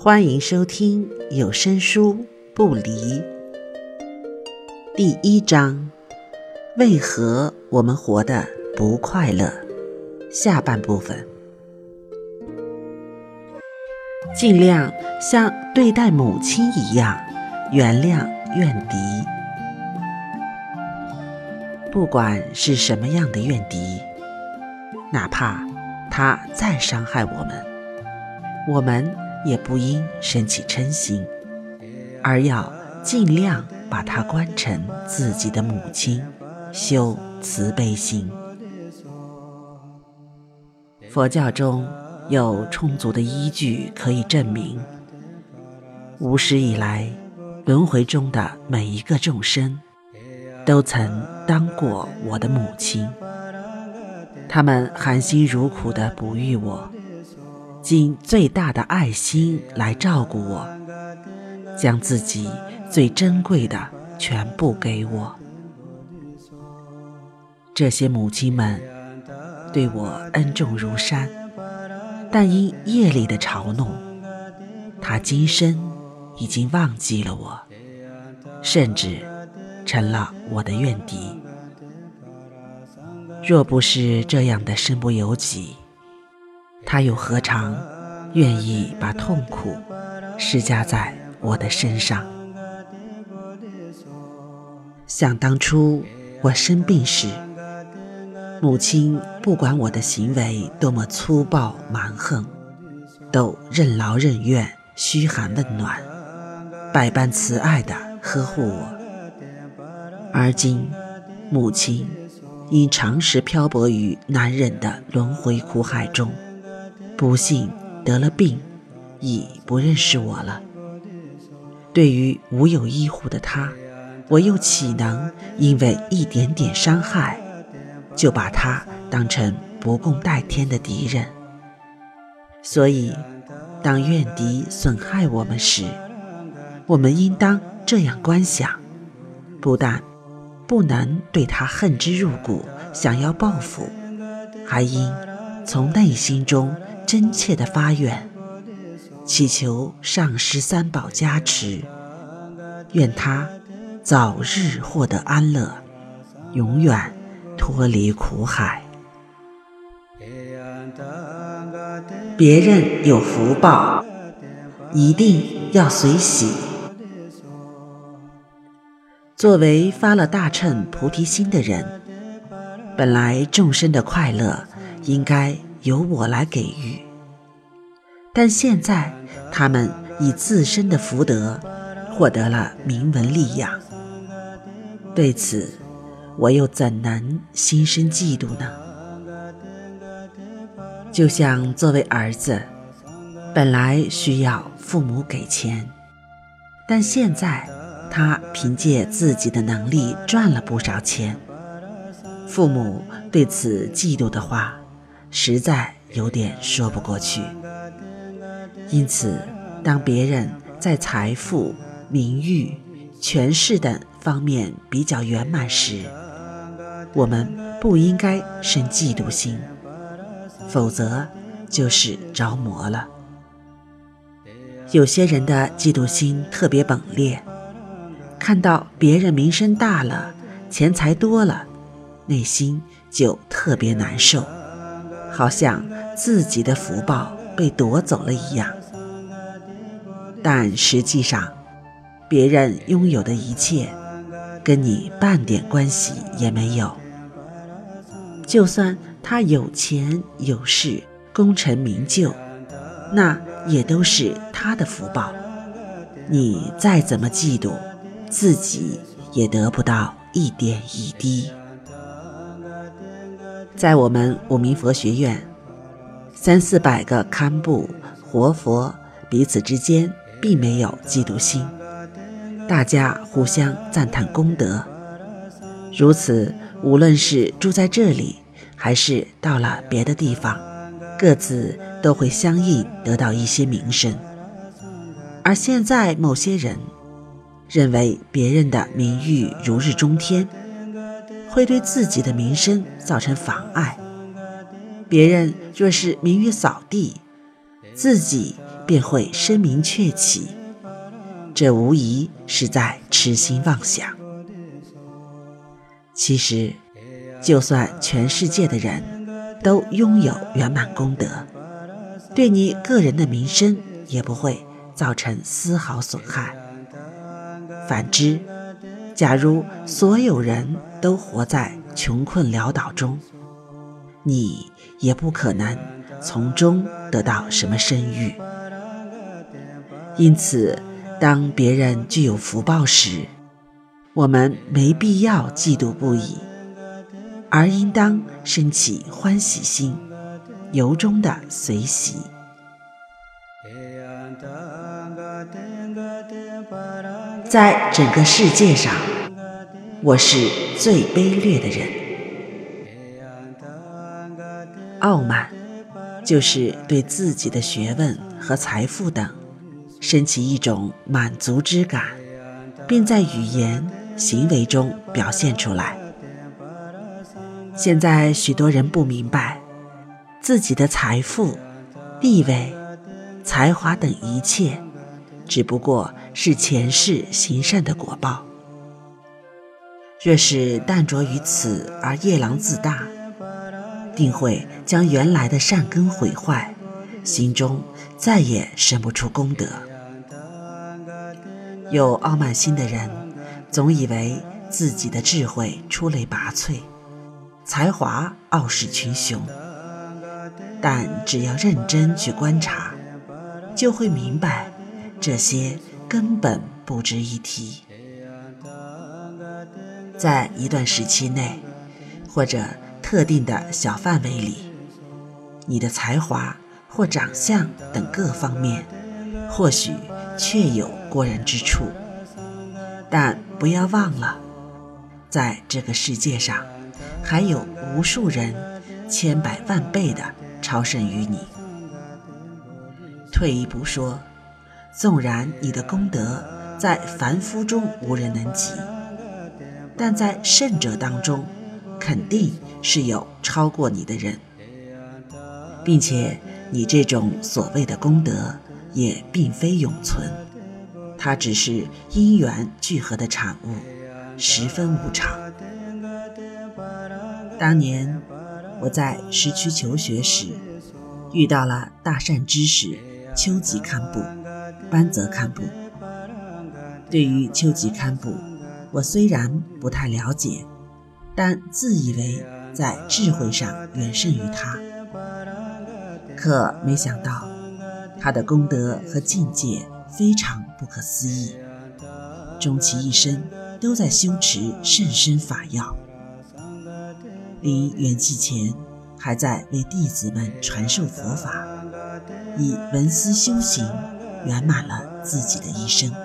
欢迎收听有声书《不离》第1章，为何我们活得不快乐？下半部分。尽量像对待母亲一样原谅怨敌，不管是什么样的怨敌，哪怕他再伤害我们也不应生起嗔心，而要尽量把它观成自己的母亲，修慈悲心。佛教中有充足的依据可以证明，无始以来轮回中的每一个众生都曾当过我的母亲，他们含辛茹苦地哺育我，尽最大的爱心来照顾我，将自己最珍贵的全部给我。这些母亲们对我恩重如山，但因业力的嘲弄，她今生已经忘记了我，甚至成了我的怨敌。若不是这样的身不由己，他又何尝愿意把痛苦施加在我的身上？想当初我生病时，母亲不管我的行为多么粗暴蛮横，都任劳任怨，嘘寒问暖，百般慈爱地呵护我。而今母亲因长时漂泊于难忍的轮回苦海中，不幸得了病，已不认识我了。对于无有医护的他，我又岂能因为一点点伤害就把他当成不共戴天的敌人？所以当怨敌损害我们时，我们应当这样观想，不但不能对他恨之入骨，想要报复，还应从内心中真切地发愿，祈求上师三宝加持，愿他早日获得安乐，永远脱离苦海。别人有福报，一定要随喜。作为发了大乘菩提心的人，本来众生的快乐应该由我来给予，但现在他们以自身的福德获得了名闻利养，对此我又怎能心生嫉妒呢？就像作为儿子，本来需要父母给钱，但现在他凭借自己的能力赚了不少钱，父母对此嫉妒的话，实在有点说不过去。因此当别人在财富、名誉、权势等方面比较圆满时，我们不应该生嫉妒心，否则就是着魔了。有些人的嫉妒心特别猛烈，看到别人名声大了，钱财多了，内心就特别难受，好像自己的福报被夺走了一样。但实际上，别人拥有的一切跟你半点关系也没有。就算他有钱有势，功成名就，那也都是他的福报，你再怎么嫉妒，自己也得不到一点一滴。在我们五明佛学院，300-400个堪布活佛彼此之间并没有嫉妒心，大家互相赞叹功德。如此，无论是住在这里，还是到了别的地方，各自都会相应得到一些名声。而现在某些人认为别人的名誉如日中天，会对自己的名声造成妨碍。别人若是名誉扫地，自己便会声名鹊起，这无疑是在痴心妄想。其实，就算全世界的人都拥有圆满功德，对你个人的名声也不会造成丝毫损害。反之，假如所有人都活在穷困潦倒中，你也不可能从中得到什么声誉。因此，当别人具有福报时，我们没必要嫉妒不已，而应当升起欢喜心，由衷的随喜。在整个世界上，我是最卑劣的人。傲慢就是对自己的学问和财富等升起一种满足之感，并在语言行为中表现出来。现在许多人不明白，自己的财富、地位、才华等一切只不过是前世行善的果报。若是淡着于此而夜郎自大，定会将原来的善根毁坏，心中再也生不出功德。有傲慢心的人总以为自己的智慧出类拔萃，才华傲视群雄，但只要认真去观察，就会明白这些根本不值一提。在一段时期内，或者特定的小范围里，你的才华或长相等各方面或许确有过人之处，但不要忘了，在这个世界上还有无数人千百万倍的超胜于你。退一步说，纵然你的功德在凡夫中无人能及，但在圣者当中肯定是有超过你的人，并且你这种所谓的功德也并非永存，它只是因缘聚合的产物，十分无常。当年我在市区求学时，遇到了大善知识丘吉堪布、班泽堪布。对于丘吉堪布，我虽然不太了解，但自以为在智慧上远胜于他。可没想到，他的功德和境界非常不可思议，终其一生都在修持甚深法要，临圆寂前还在为弟子们传授佛法，以闻思修行圆满了自己的一生。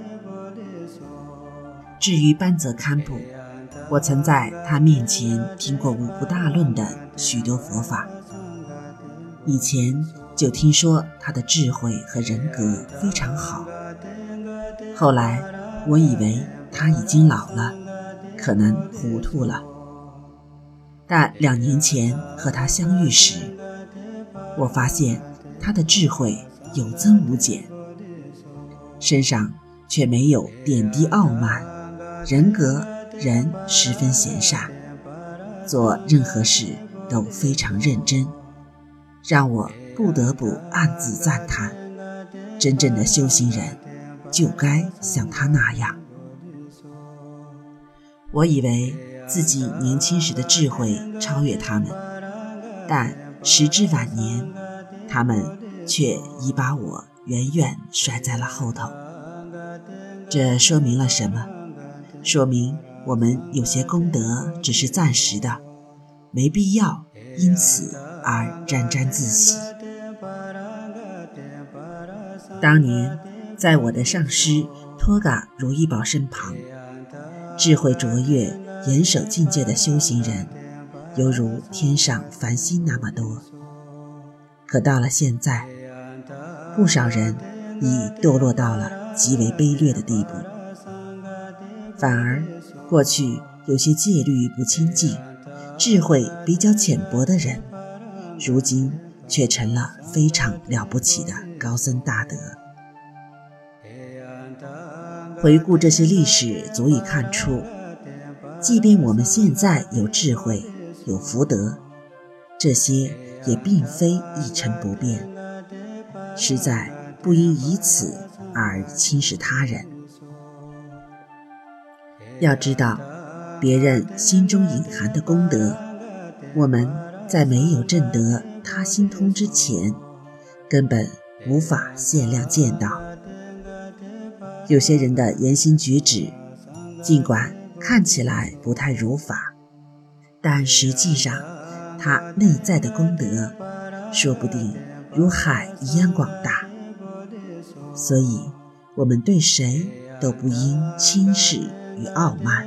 至于班泽堪布，我曾在他面前听过五部大论的许多佛法，以前就听说他的智慧和人格非常好，后来我以为他已经老了，可能糊涂了，但2年前和他相遇时，我发现他的智慧有增无减，身上却没有点滴傲慢，人格人十分贤善，做任何事都非常认真，让我不得不暗自赞叹，真正的修行人就该像他那样。我以为自己年轻时的智慧超越他们，但时至晚年，他们却已把我远远甩在了后头。这说明了什么？说明我们有些功德只是暂时的，没必要因此而沾沾自喜。当年在我的上师托嘎如意宝身旁，智慧卓越、严守境界的修行人犹如天上繁星那么多。可到了现在，不少人已堕落到了极为卑劣的地步，反而过去有些戒律不清净、智慧比较浅薄的人，如今却成了非常了不起的高僧大德。回顾这些历史，足以看出，即便我们现在有智慧有福德，这些也并非一成不变，实在不应以此而轻视他人。要知道，别人心中隐含的功德，我们在没有证得他心通之前，根本无法限量见到。有些人的言行举止，尽管看起来不太如法，但实际上他内在的功德说不定如海一样广大。所以我们对谁都不应轻视与傲慢。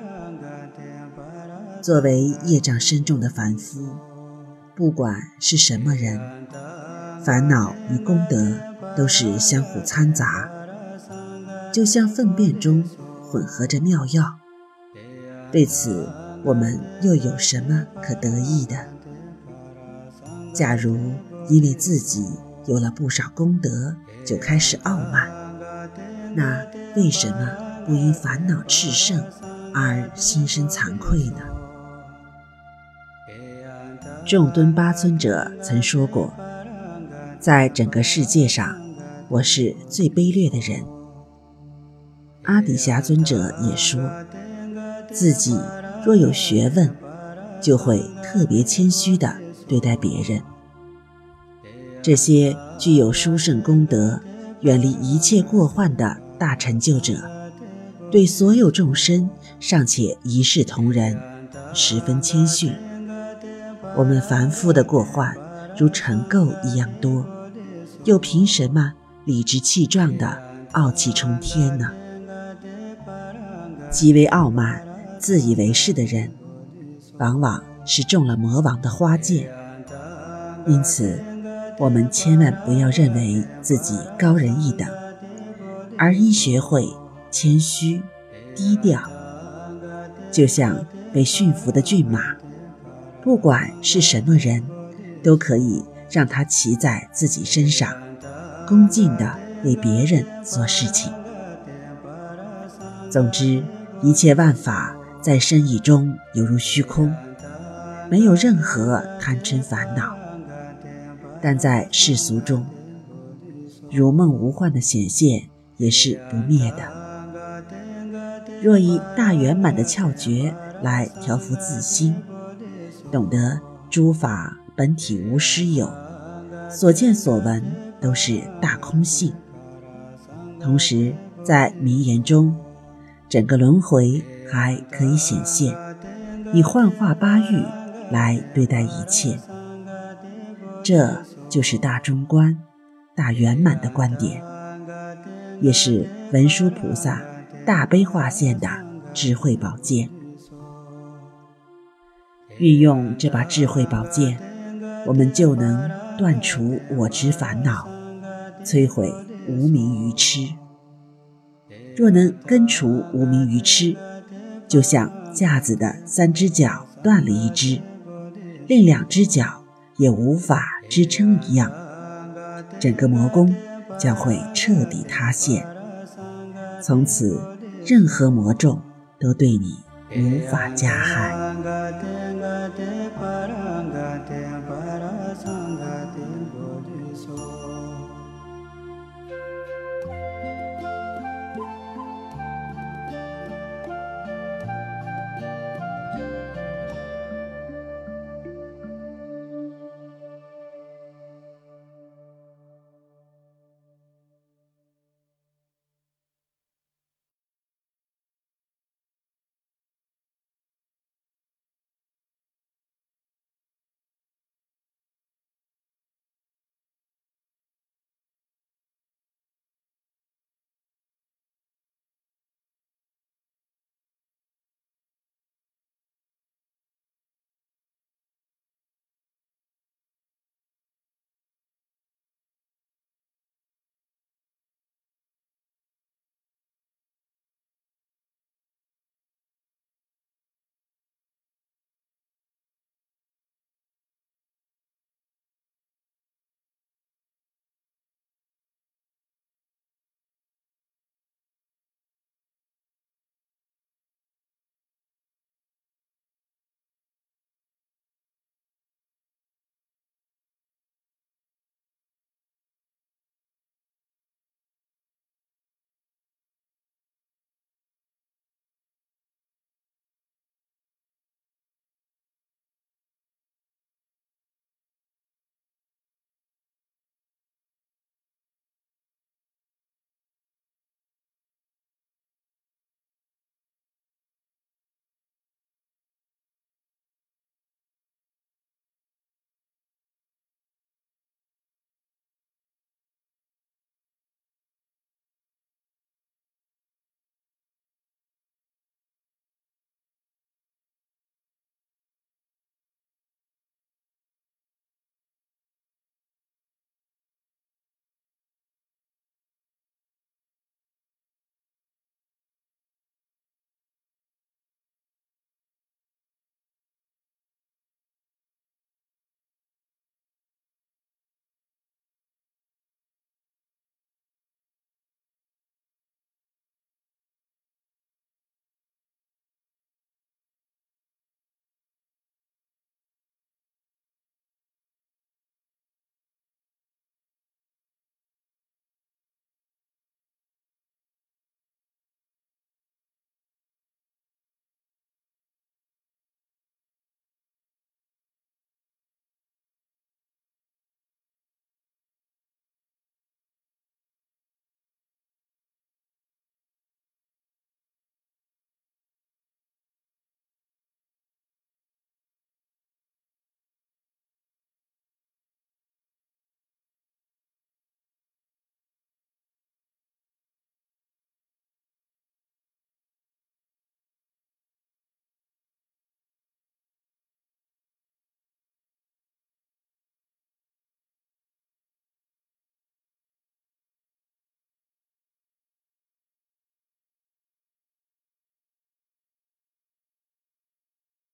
作为业障深重的凡夫，不管是什么人，烦恼与功德都是相互掺杂，就像粪便中混合着妙药。对此，我们又有什么可得意的？假如因为自己有了不少功德就开始傲慢，那为什么不因烦恼炽盛而心生惭愧呢？众敦巴尊者曾说过，在整个世界上，我是最卑劣的人。阿底峡尊者也说，自己若有学问，就会特别谦虚地对待别人。这些具有殊胜功德、远离一切过患的大成就者，对所有众生尚且一视同仁，十分谦逊。我们凡夫的过患如尘垢一样多，又凭什么理直气壮地傲气冲天呢？极为傲慢、自以为是的人，往往是中了魔王的花箭。因此，我们千万不要认为自己高人一等，而应学会谦虚、低调。就像被驯服的骏马，不管是什么人，都可以让他骑在自己身上，恭敬地为别人做事情。总之，一切万法在生意中犹如虚空，没有任何贪嗔烦恼，但在世俗中，如梦无幻的显现也是不灭的。若以大圆满的窍诀来调伏自心，懂得诸法本体无实有，所见所闻都是大空性，同时在名言中，整个轮回还可以显现，以幻化八欲来对待一切。这就是大中观、大圆满的观点，也是文殊菩萨大悲化现的智慧宝剑。运用这把智慧宝剑，我们就能断除我执烦恼，摧毁无明愚痴。若能根除无明愚痴，就像架子的3只脚断了一只，另2只脚也无法支撑一样，整个魔宫将会彻底塌陷。从此，任何魔众都对你无法加害。